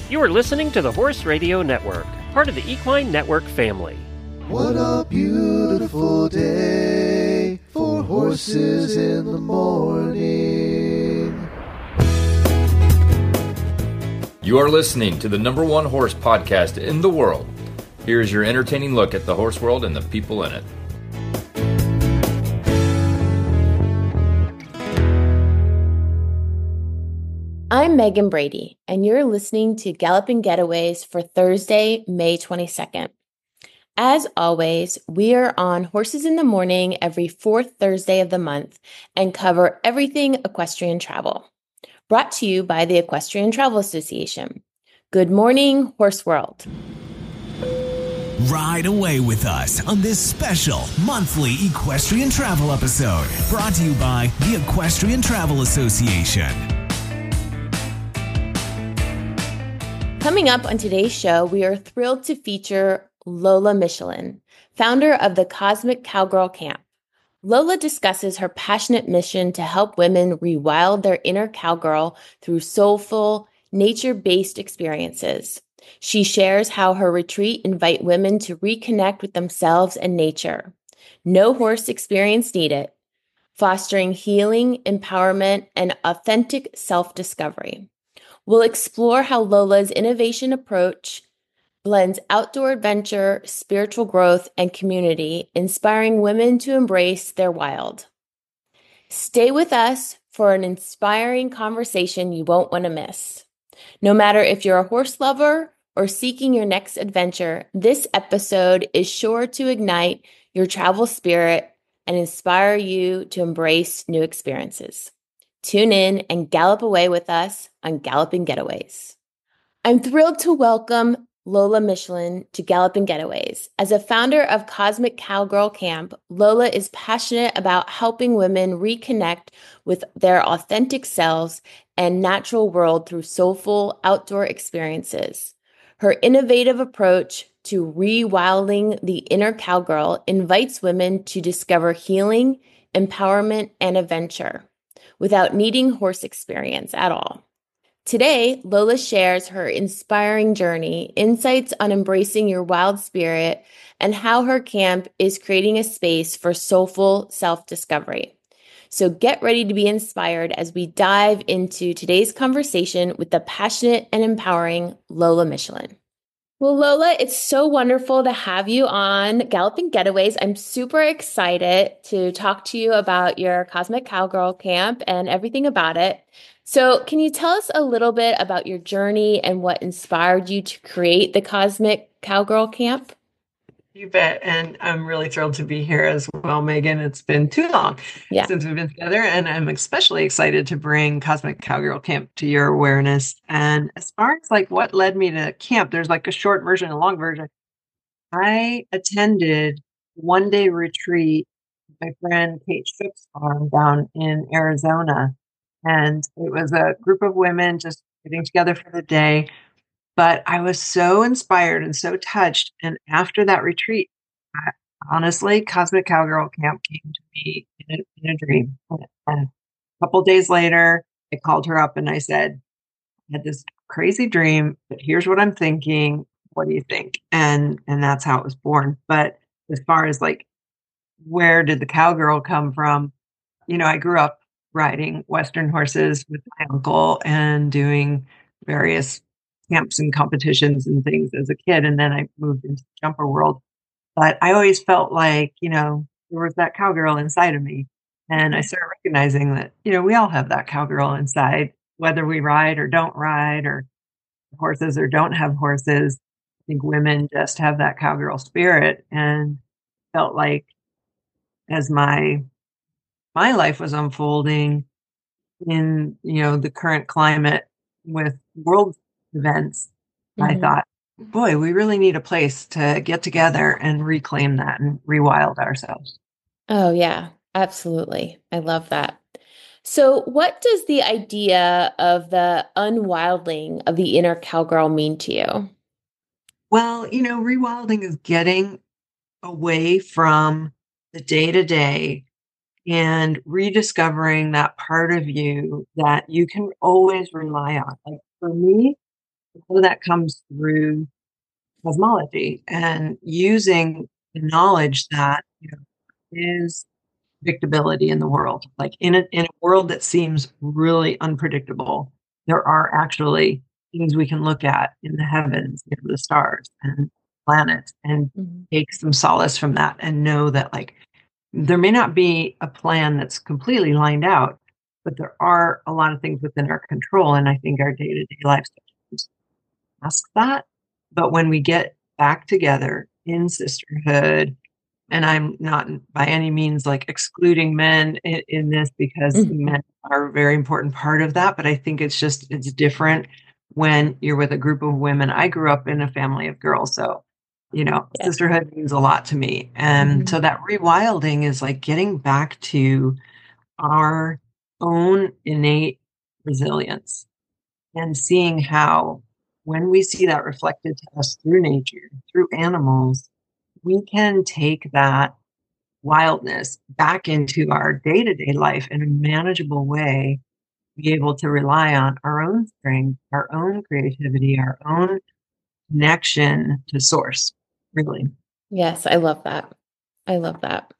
You are listening to the Horse Radio Network, part of the Equine Network family. What a beautiful day for horses in the morning. You are listening to the #1 horse podcast in the world. Here's your entertaining look at the horse world and the people in it. I'm Megan Brady, and you're listening to Galloping Getaways for Thursday, May 22nd. As always, we are on Horses in the Morning every fourth Thursday of the month and cover everything equestrian travel. Brought to you by the Equestrian Travel Association. Good morning, Horse World. Ride away with us on this special monthly equestrian travel episode, brought to you by the Equestrian Travel Association. Coming up on today's show, we are thrilled to feature Lola Michelin, founder of the Cosmic Cowgirl Camp. Lola discusses her passionate mission to help women rewild their inner cowgirl through soulful, nature-based experiences. She shares how her retreat invites women to reconnect with themselves and nature. No horse experience needed, fostering healing, empowerment, and authentic self-discovery. We'll explore how Lola's innovation approach blends outdoor adventure, spiritual growth, and community, inspiring women to embrace their wild. Stay with us for an inspiring conversation you won't want to miss. No matter if you're a horse lover or seeking your next adventure, this episode is sure to ignite your travel spirit and inspire you to embrace new experiences. Tune in and gallop away with us on Galloping Getaways. I'm thrilled to welcome Lola Michelin to Galloping Getaways. As a founder of Cosmic Cowgirl Camp, Lola is passionate about helping women reconnect with their authentic selves and natural world through soulful outdoor experiences. Her innovative approach to rewilding the inner cowgirl invites women to discover healing, empowerment, and adventure without needing horse experience at all. Today, Lola shares her inspiring journey, insights on embracing your wild spirit, and how her camp is creating a space for soulful self-discovery. So get ready to be inspired as we dive into today's conversation with the passionate and empowering Lola Michelin. Well, Lola, it's so wonderful to have you on Galloping Getaways. I'm super excited to talk to you about your Cosmic Cowgirl Camp and everything about it. So can you tell us a little bit about your journey and what inspired you to create the Cosmic Cowgirl Camp? You bet. And I'm really thrilled to be here as well, Megan. It's been too long since we've been together, and I'm especially excited to bring Cosmic Cowgirl Camp to your awareness. And as far as like what led me to camp, there's like a short version and a long version. I attended one-day retreat with my friend Kate Schipp's farm down in Arizona. And it was a group of women just getting together for the day. But I was so inspired and so touched. And after that retreat, honestly, Cosmic Cowgirl Camp came to me in a dream. And a couple days later, I called her up and I said, I had this crazy dream, but here's what I'm thinking. What do you think? And that's how it was born. But as far as like, where did the cowgirl come from? You know, I grew up riding Western horses with my uncle and doing various camps and competitions and things as a kid. And then I moved into the jumper world. But I always felt like, you know, there was that cowgirl inside of me. And I started recognizing that, you know, we all have that cowgirl inside, whether we ride or don't ride or horses or don't have horses. I think women just have that cowgirl spirit, and felt like as my life was unfolding in, you know, the current climate with world events, I thought, boy, we really need a place to get together and reclaim that and rewild ourselves. Oh, yeah, absolutely. I love that. So what does the idea of the unwilding of the inner cowgirl mean to you? Well, you know, rewilding is getting away from the day to day and rediscovering that part of you that you can always rely on. Like for me, all of that comes through cosmology and using the knowledge that is predictability in the world. Like in a world that seems really unpredictable, there are actually things we can look at in the heavens, the stars and planets, and take some solace from that and know that like there may not be a plan that's completely lined out, but there are a lot of things within our control. And I think our day-to-day life asks that. But when we get back together in sisterhood, and I'm not by any means like excluding men in this, because men are a very important part of that. But I think it's different when you're with a group of women. I grew up in a family of girls. So, sisterhood means a lot to me. And so that rewilding is like getting back to our own innate resilience and seeing how when we see that reflected to us through nature, through animals, we can take that wildness back into our day-to-day life in a manageable way, be able to rely on our own strength, our own creativity, our own connection to source, really. Yes, I love that. I love that.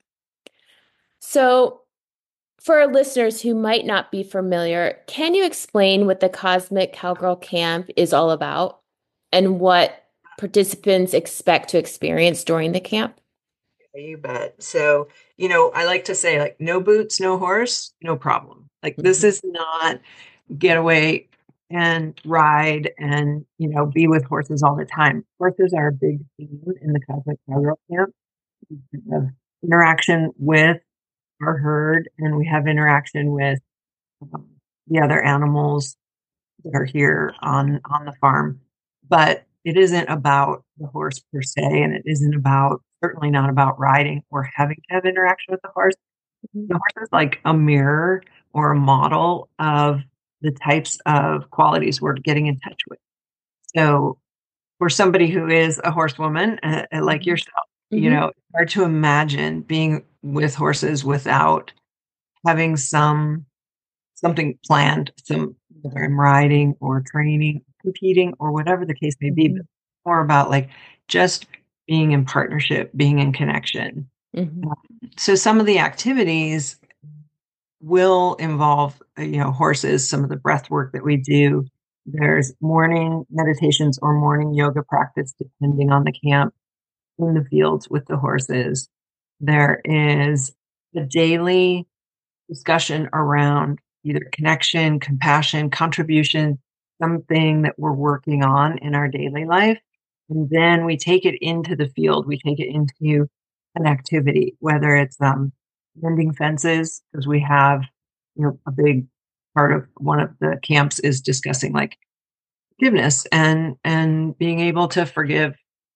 So for our listeners who might not be familiar, can you explain what the Cosmic Cowgirl Camp is all about and what participants expect to experience during the camp? You bet. So, I like to say like no boots, no horse, no problem. Like this is not get away and ride and, be with horses all the time. Horses are a big theme in the Cosmic Cowgirl Camp. We have interaction with our herd and we have interaction with the other animals that are here on the farm. But it isn't about the horse per se, and it isn't certainly not about riding or having to have interaction with the horse. The horse is like a mirror or a model of the types of qualities we're getting in touch with. So for somebody who is a horsewoman, like yourself, it's hard to imagine being with horses without having something planned, whether I'm riding or training, competing, or whatever the case may be, but more about like just being in partnership, being in connection. So some of the activities will involve, horses, some of the breath work that we do. There's morning meditations or morning yoga practice, depending on the camp, in the fields with the horses. There is a daily discussion around either connection, compassion, contribution, something that we're working on in our daily life. And then we take it into the field. We take it into an activity, whether it's mending fences, because we have, a big part of one of the camps is discussing like forgiveness and being able to forgive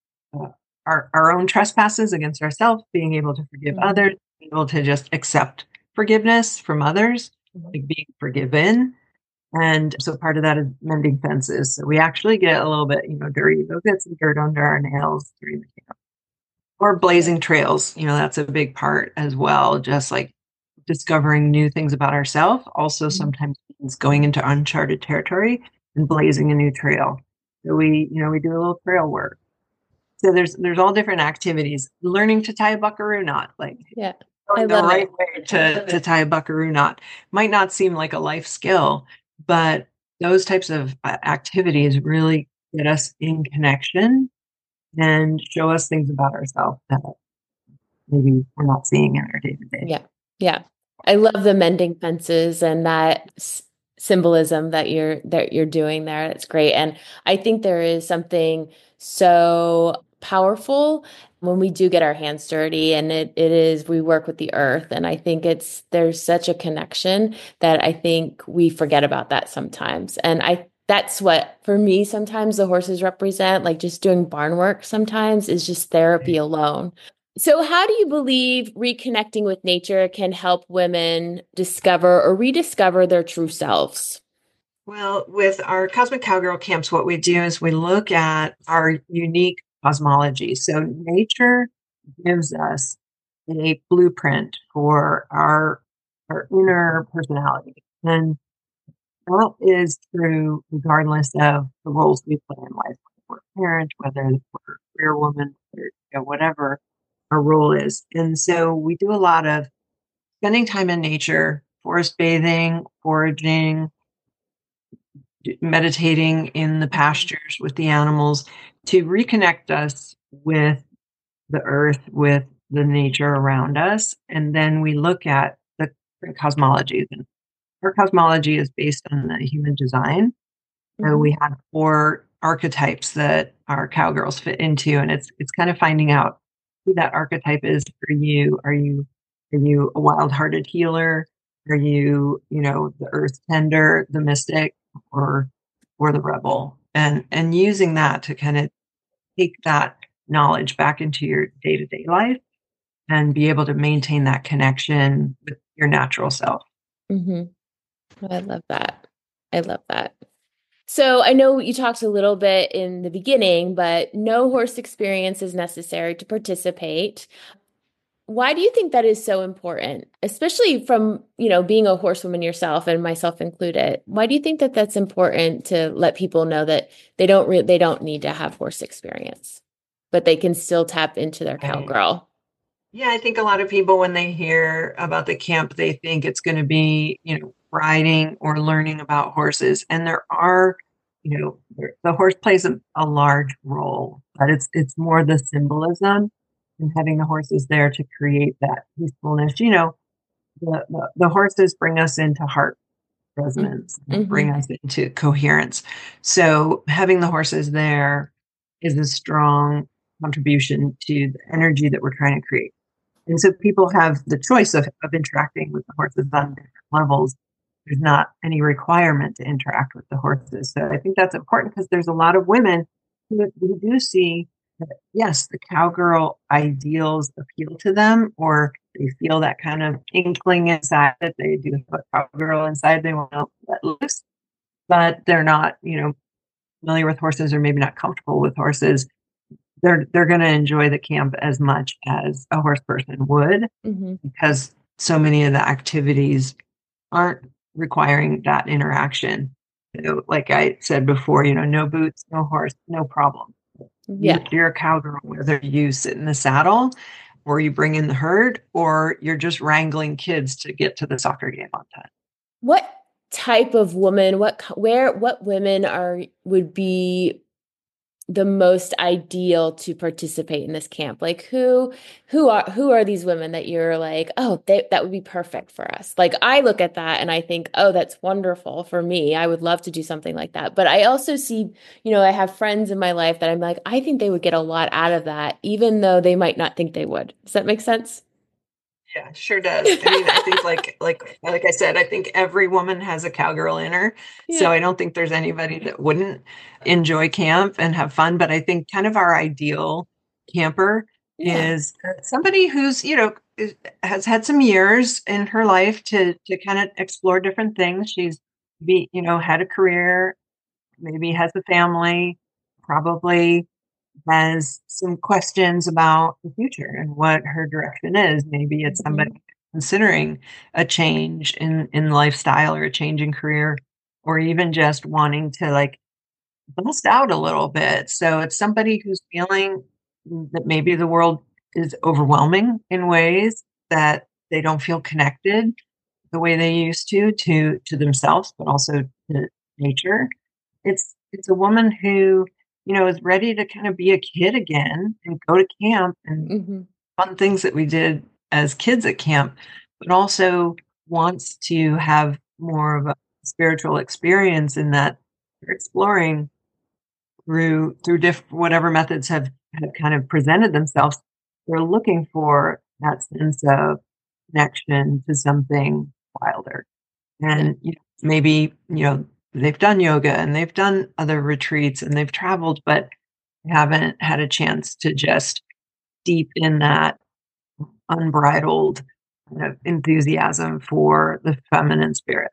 our own trespasses against ourselves, being able to forgive others, being able to just accept forgiveness from others, like being forgiven. And so part of that is mending fences. So we actually get a little bit, dirty. We'll get some dirt under our nails during the camp. Or blazing trails, that's a big part as well. Just like discovering new things about ourselves. Also sometimes means going into uncharted territory and blazing a new trail. So we do a little trail work. So there's all different activities. Learning to tie a buckaroo knot, like the right way to tie a buckaroo knot might not seem like a life skill, but those types of activities really get us in connection and show us things about ourselves that maybe we're not seeing in our day to day. Yeah. I love the mending fences and that symbolism that you're doing there. That's great. And I think there is something so powerful when we do get our hands dirty, and it is, we work with the earth. And I think there's such a connection that I think we forget about that sometimes. And that's what, for me, sometimes the horses represent, like just doing barn work sometimes is just therapy alone. So how do you believe reconnecting with nature can help women discover or rediscover their true selves? Well, with our Cosmic Cowgirl camps, what we do is we look at our unique cosmology. So nature gives us a blueprint for our inner personality. And that is true regardless of the roles we play in life. Whether we're a parent, whether we're a career woman, or, whatever our role is. And so we do a lot of spending time in nature, forest bathing, foraging, meditating in the pastures with the animals to reconnect us with the earth, with the nature around us. And then we look at the different cosmologies. And our cosmology is based on the human design. So we have 4 archetypes that our cowgirls fit into, and it's kind of finding out who that archetype is for you. Are you a wild-hearted healer? Are you, the earth tender, the mystic, or the rebel? And using that to kind of take that knowledge back into your day-to-day life and be able to maintain that connection with your natural self. Mm-hmm. I love that. I love that. So I know you talked a little bit in the beginning, but no horse experience is necessary to participate. Why do you think that is so important, especially from, being a horsewoman yourself and myself included? Why do you think that that's important to let people know that they don't need to have horse experience, but they can still tap into their cowgirl? Yeah, I think a lot of people, when they hear about the camp, they think it's going to be, riding or learning about horses. And there are, the horse plays a large role, but it's more the symbolism and having the horses there to create that peacefulness. The horses bring us into heart resonance, bring us into coherence. So having the horses there is a strong contribution to the energy that we're trying to create. And so people have the choice of interacting with the horses on different levels. There's not any requirement to interact with the horses. So I think that's important because there's a lot of women who do see that, yes, the cowgirl ideals appeal to them, or they feel that kind of inkling inside that they do have a cowgirl inside they want to let loose, but they're not, familiar with horses or maybe not comfortable with horses. They're going to enjoy the camp as much as a horse person would because so many of the activities aren't requiring that interaction. Like I said before, no boots, no horse, no problem. Yeah. You're a cowgirl, whether you sit in the saddle or you bring in the herd or you're just wrangling kids to get to the soccer game on time. What type of woman, what women would be the most ideal to participate in this camp? Like who are these women that you're like, oh, that would be perfect for us? Like I look at that and I think, oh, that's wonderful for me. I would love to do something like that. But I also see, I have friends in my life that I'm like, I think they would get a lot out of that, even though they might not think they would. Does that make sense? Yeah, sure does. I mean, I think like I said, I think every woman has a cowgirl in her. Yeah. So I don't think there's anybody that wouldn't enjoy camp and have fun. But I think kind of our ideal camper is somebody who's, has had some years in her life to kind of explore different things. She's had a career, maybe has a family, probably has some questions about the future and what her direction is. Maybe it's somebody considering a change in lifestyle or a change in career, or even just wanting to like bust out a little bit. So it's somebody who's feeling that maybe the world is overwhelming in ways that they don't feel connected the way they used to themselves, but also to nature. It's a woman who is ready to kind of be a kid again and go to camp and fun things that we did as kids at camp, but also wants to have more of a spiritual experience in that they're exploring through whatever methods have kind of presented themselves. They're looking for that sense of connection to something wilder. And maybe, they've done yoga and they've done other retreats and they've traveled, but haven't had a chance to just deep in that unbridled kind of enthusiasm for the feminine spirit.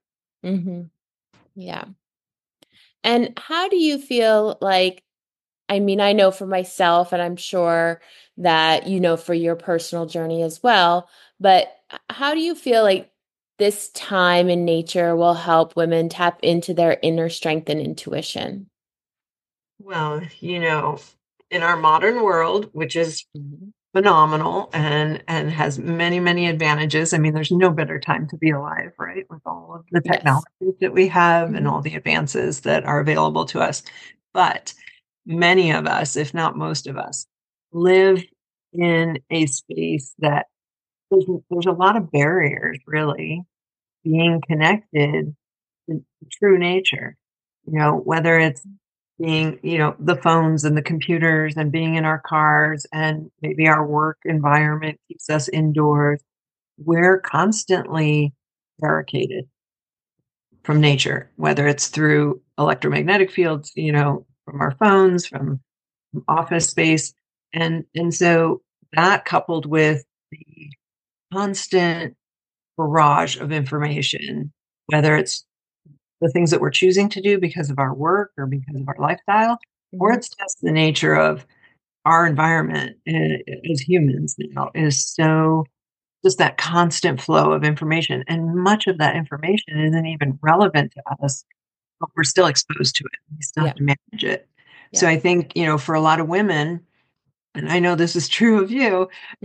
Yeah. And how do you feel like, I mean, I know for myself, and I'm sure that, for your personal journey as well, but how do you feel like this time in nature will help women tap into their inner strength and intuition? Well, in our modern world, which is phenomenal and has many, many advantages. I mean, there's no better time to be alive, right? With all of the technology that we have and all the advances that are available to us. But many of us, if not most of us, live in a space that there's a lot of barriers, really, being connected to true nature. Whether it's being, the phones and the computers and being in our cars, and maybe our work environment keeps us indoors. We're constantly barricaded from nature, whether it's through electromagnetic fields, from our phones, from office space. And so that, coupled with the constant barrage of information, whether it's the things that we're choosing to do because of our work or because of our lifestyle, or it's just the nature of our environment as humans now, is so just that constant flow of information. And much of that information isn't even relevant to us, but we're still exposed to it. We still have to manage it. So I think, for a lot of women, and I know this is true of you,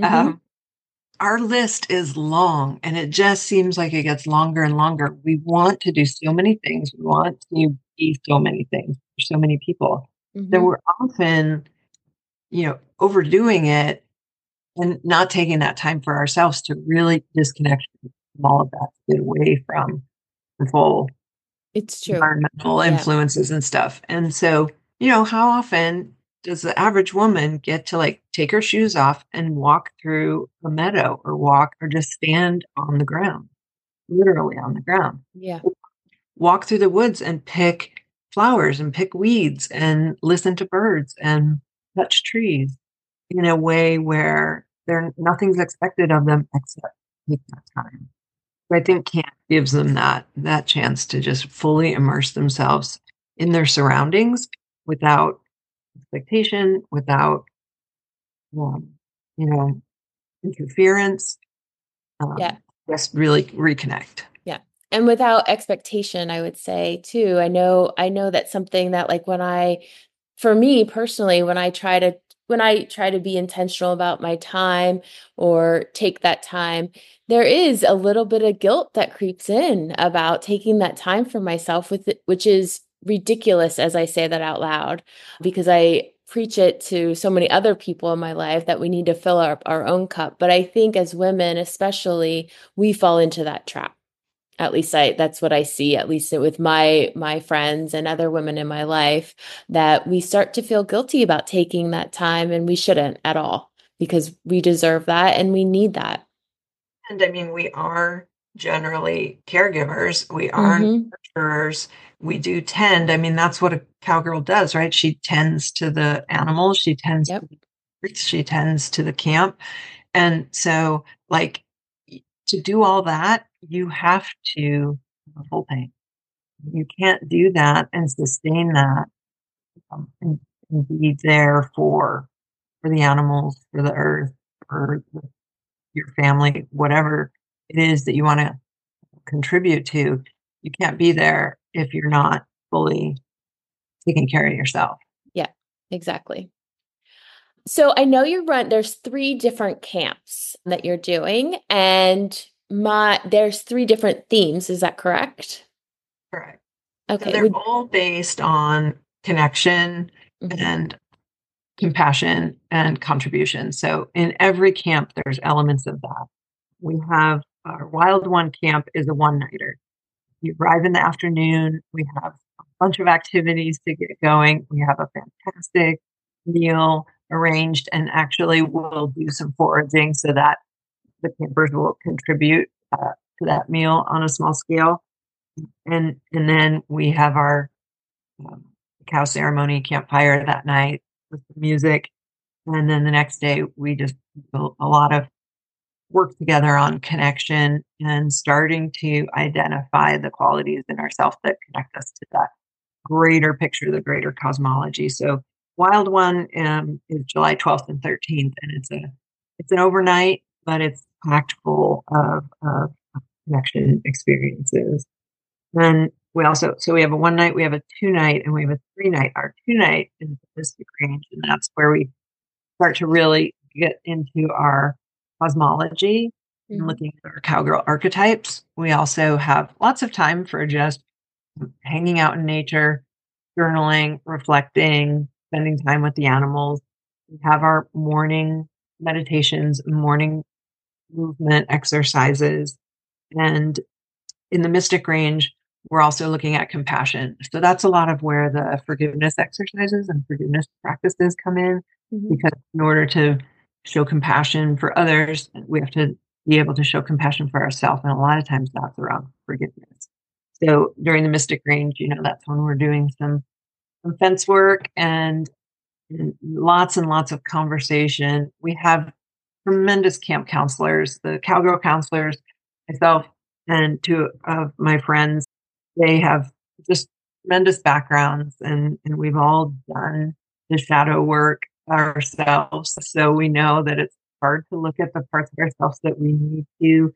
our list is long, and it just seems like it gets longer and longer. We want to do so many things. We want to be so many things for so many people. So we're often, overdoing it and not taking that time for ourselves to really disconnect from all of that, to get away from the full environmental influences and stuff. And so, how often does the average woman get to take her shoes off and walk through a meadow, or just stand on the ground, literally on the ground? Yeah. Walk through the woods and pick flowers and pick weeds and listen to birds and touch trees in a way where nothing's expected of them except take that time. So I think camp gives them that chance to just fully immerse themselves in their surroundings without expectation, without interference. Just really reconnect. Yeah. And without expectation, I would say too. I know that's something that for me personally, when I try to be intentional about my time or take that time, there is a little bit of guilt that creeps in about taking that time for myself which is ridiculous as I say that out loud, because I preach it to so many other people in my life that we need to fill our own cup. But I think as women, especially, we fall into that trap. At least that's what I see, at least with my friends and other women in my life, that we start to feel guilty about taking that time, and we shouldn't at all, because we deserve that and we need that. And I mean, we are generally caregivers. We aren't nurturers. We do tend. I mean, that's what a cowgirl does, right? She tends to the animals. She tends to the birds. She tends to the camp. And so, to do all that, you have to have a full tank. You can't do that and sustain that and be there for the animals, for the earth, for your family, whatever it is that you want to contribute to. You can't be there if you're not fully taking care of yourself. Yeah, exactly. So I know there's 3 different camps that you're doing, and there's 3 different themes. Is that correct? Correct. Okay. So they're all based on connection and compassion and contribution. So in every camp, there's elements of that. We have our Wild One camp is a one-nighter. You arrive in the afternoon. We have a bunch of activities to get going. We have a fantastic meal arranged, and actually we'll do some foraging so that the campers will contribute to that meal on a small scale. And then we have our cow ceremony campfire that night with the music. And then the next day we just do a lot of work together on connection and starting to identify the qualities in ourselves that connect us to that greater picture, the greater cosmology. So Wild One is July 12th and 13th, and it's an overnight, but it's packed full of connection experiences. And we have a 1 night, we have a 2 night, and we have a 3 night. Our 2 night is the Mystic Range, and that's where we start to really get into our cosmology and looking at our cowgirl archetypes. We also have lots of time for just hanging out in nature, journaling, reflecting, spending time with the animals. We have our morning meditations, morning movement exercises. And in the Mystic Range, we're also looking at compassion. So that's a lot of where the forgiveness exercises and forgiveness practices come in, because in order to show compassion for others, we have to be able to show compassion for ourselves. And a lot of times that's around forgiveness. So during the Mystic Range, that's when we're doing some fence work and lots and lots of conversation. We have tremendous camp counselors, the cowgirl counselors, myself, and two of my friends. They have just tremendous backgrounds, and we've all done the shadow work ourselves. So we know that it's hard to look at the parts of ourselves that we need to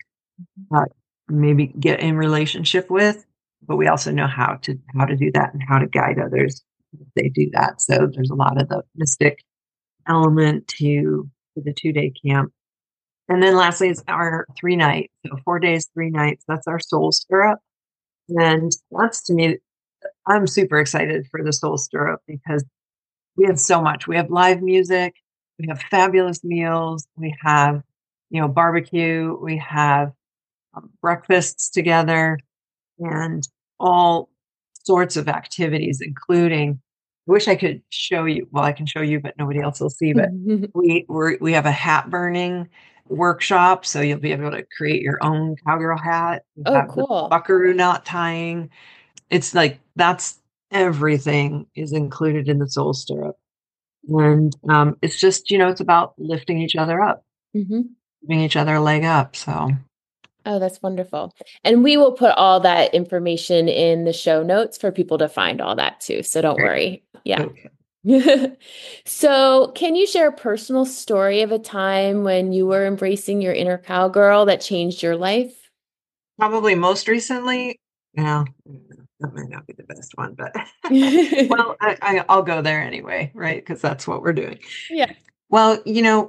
maybe get in relationship with, but we also know how to do that and how to guide others if they do that. So there's a lot of the mystic element to the 2-day camp. And then lastly is our 3 night. So 4 days, 3 nights. That's our soul stirrup. And that's, to me, I'm super excited for the soul stirrup because we have so much. We have live music. We have fabulous meals. We have, barbecue. We have breakfasts together and all sorts of activities, including, I wish I could show you. Well, I can show you, but nobody else will see. But we have a hat burning workshop, so you'll be able to create your own cowgirl hat. Cool. Buckaroo knot tying. It's like that's everything is included in the soul stirrup, and it's just it's about lifting each other up, giving each other a leg up. So. Oh, that's wonderful. And we will put all that information in the show notes for people to find all that too. So don't worry. Yeah. Okay. So can you share a personal story of a time when you were embracing your inner cowgirl that changed your life? Probably most recently. That might not be the best one, but well, I'll go there anyway, right? Because that's what we're doing. Yeah. Well,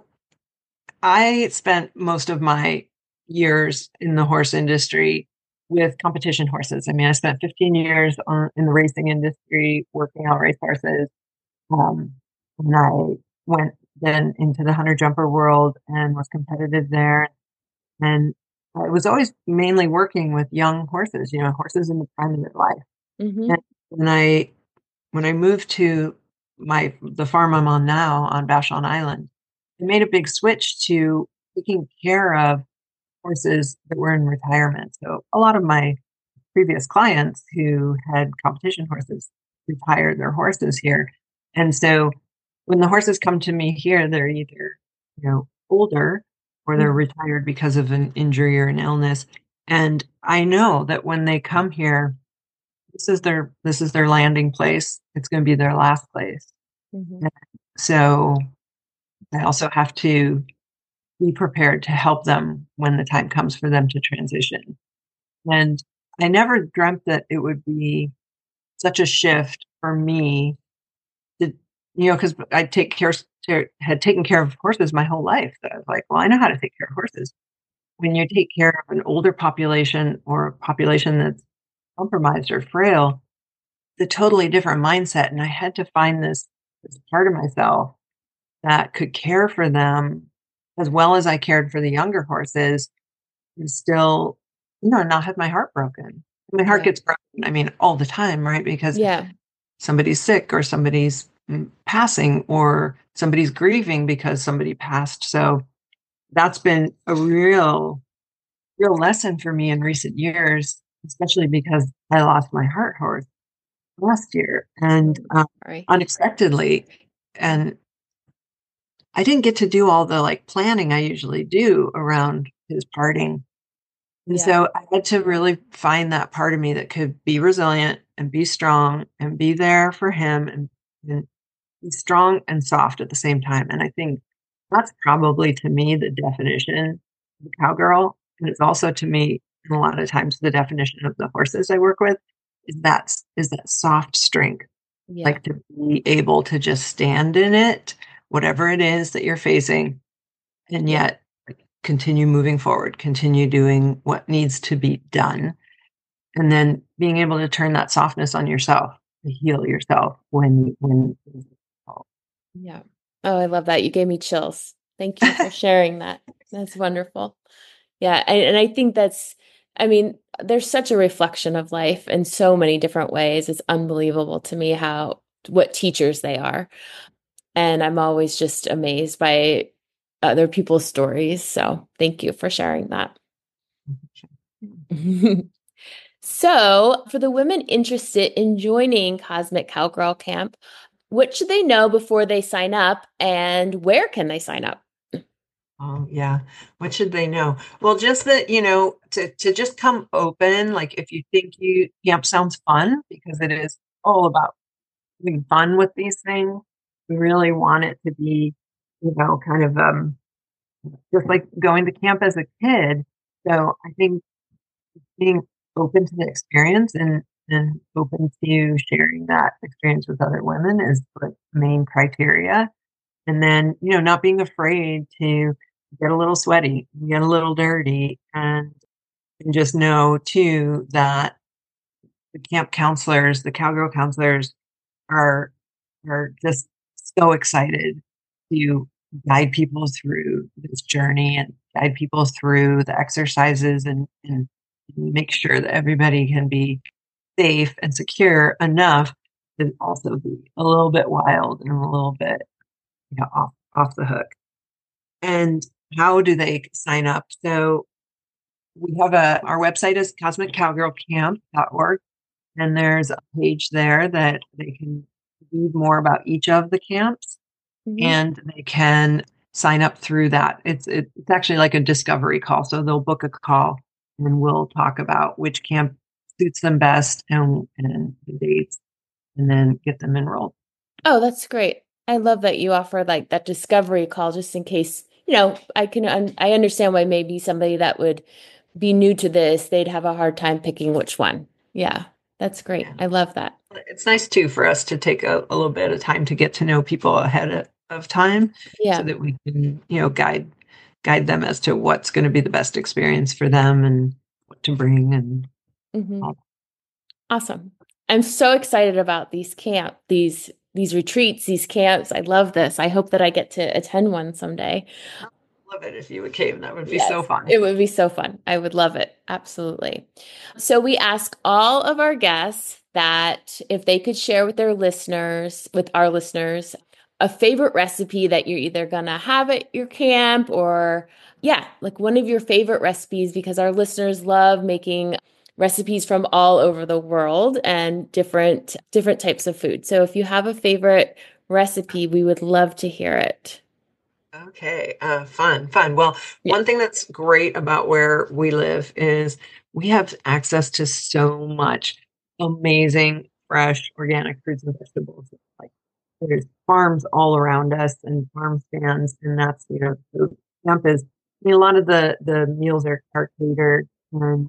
I spent most of my years in the horse industry with competition horses. I mean, I spent 15 years in the racing industry working on race horses. And I went then into the hunter jumper world and was competitive there. And I was always mainly working with young horses, horses in the prime of their life. And when I moved to the farm I'm on now on Vashon Island, I made a big switch to taking care of horses that were in retirement. So a lot of my previous clients who had competition horses retired their horses here. And so when the horses come to me here, they're either, older or they're retired because of an injury or an illness. And I know that when they come here, this is their landing place. It's going to be their last place. So I also have to be prepared to help them when the time comes for them to transition. And I never dreamt that it would be such a shift for me to, because I had taken care of horses my whole life. So I was like, well, I know how to take care of horses. When you take care of an older population or a population that's compromised or frail, it's a totally different mindset. And I had to find this part of myself that could care for them as well as I cared for the younger horses, and still, not have my heart broken. My heart gets broken, all the time, right? Because somebody's sick or somebody's passing or somebody's grieving because somebody passed. So that's been a real lesson for me in recent years, especially because I lost my heart horse last year and unexpectedly. And I didn't get to do all the planning I usually do around his parting. And so I had to really find that part of me that could be resilient and be strong and be there for him and be strong and soft at the same time. And I think that's probably, to me, the definition of a cowgirl. And it's also, to me, And a lot of times the definition of the horses I work with is that soft strength, like to be able to just stand in it, whatever it is that you're facing, and yet continue moving forward, continue doing what needs to be done. And then being able to turn that softness on yourself, to heal yourself when. Yeah. Oh, I love that. You gave me chills. Thank you for sharing that. That's wonderful. Yeah. And I think there's such a reflection of life in so many different ways. It's unbelievable to me what teachers they are. And I'm always just amazed by other people's stories. So thank you for sharing that. So for the women interested in joining Cosmic Cowgirl Camp, what should they know before they sign up, and where can they sign up? Oh, yeah. What should they know? Well, just that, to just come open, like if you think camp sounds fun, because it is all about having fun with these things. We really want it to be, kind of just like going to camp as a kid. So I think being open to the experience and open to sharing that experience with other women is like main criteria. And then, not being afraid to get a little sweaty, get a little dirty, and just know too that the camp counselors, the cowgirl counselors are just so excited to guide people through this journey and guide people through the exercises and make sure that everybody can be safe and secure enough to also be a little bit wild and a little bit off the hook. And how do they sign up? So we have our website is cosmiccowgirlcamp.org, and there's a page there that they can read more about each of the camps, and they can sign up through that. It's actually like a discovery call. So they'll book a call and we'll talk about which camp suits them best and the dates, and then get them enrolled. Oh, that's great. I love that you offer like that discovery call, just in case, I understand why maybe somebody that would be new to this, they'd have a hard time picking which one. Yeah, that's great. I love that. It's nice too for us to take a little bit of time to get to know people ahead of time, so that we can, guide them as to what's going to be the best experience for them and what to bring and all. Awesome. I'm so excited about these retreats, these camps. I love this. I hope that I get to attend one someday. I love it if you came. That would be so fun. It would be so fun. I would love it. Absolutely. So we ask all of our guests that if they could share with our listeners, a favorite recipe that you're either going to have at your camp, or like one of your favorite recipes, because our listeners love making recipes from all over the world and different types of food. So if you have a favorite recipe, we would love to hear it. Okay. Fun. Well, one thing that's great about where we live is we have access to so much amazing, fresh, organic fruits and vegetables. Like there's farms all around us and farm stands. And that's, the camp is, a lot of the meals are catered and,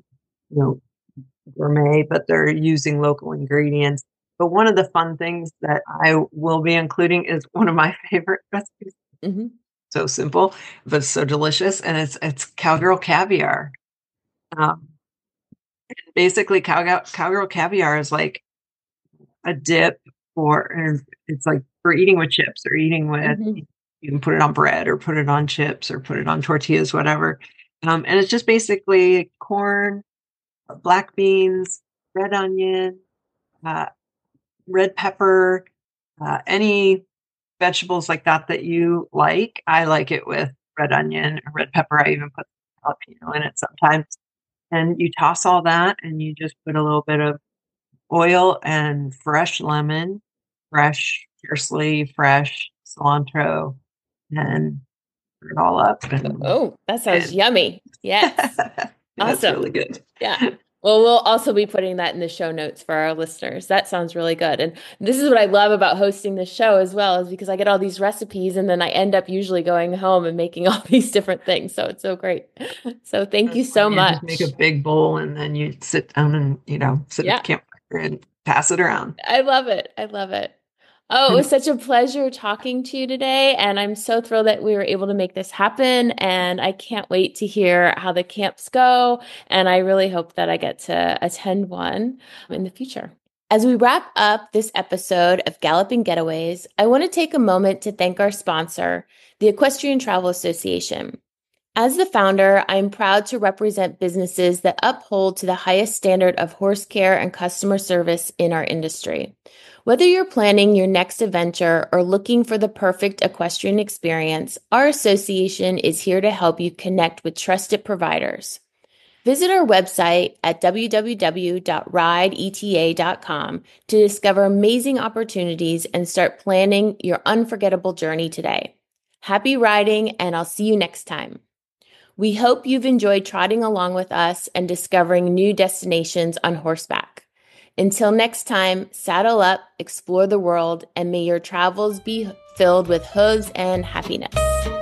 gourmet, but they're using local ingredients. But one of the fun things that I will be including is one of my favorite recipes. So simple, but so delicious. And it's cowgirl caviar. Basically cowgirl caviar is like a dip it's like for eating with chips or eating with, you can put it on bread or put it on chips or put it on tortillas, whatever. And it's just basically corn, black beans, red onion, red pepper, any vegetables like that you like. I like it with red onion or red pepper. I even put jalapeno in it sometimes. And you toss all that and you just put a little bit of oil and fresh lemon, fresh parsley, fresh cilantro, and put it all up. That sounds yummy. Yes. That's Awesome. really good. Yeah. Well, we'll also be putting that in the show notes for our listeners. That sounds really good. And this is what I love about hosting the show as well, is because I get all these recipes and then I end up usually going home and making all these different things. So it's so great. So thank you so much. Just make a big bowl and then you sit down and, sit at the campfire and pass it around. I love it. I love it. Oh, it was such a pleasure talking to you today. And I'm so thrilled that we were able to make this happen. And I can't wait to hear how the camps go. And I really hope that I get to attend one in the future. As we wrap up this episode of Galloping Getaways, I want to take a moment to thank our sponsor, the Equestrian Travel Association. As the founder, I'm proud to represent businesses that uphold to the highest standard of horse care and customer service in our industry. Whether you're planning your next adventure or looking for the perfect equestrian experience, our association is here to help you connect with trusted providers. Visit our website at www.rideeta.com to discover amazing opportunities and start planning your unforgettable journey today. Happy riding, and I'll see you next time. We hope you've enjoyed trotting along with us and discovering new destinations on horseback. Until next time, saddle up, explore the world, and may your travels be filled with hooves and happiness.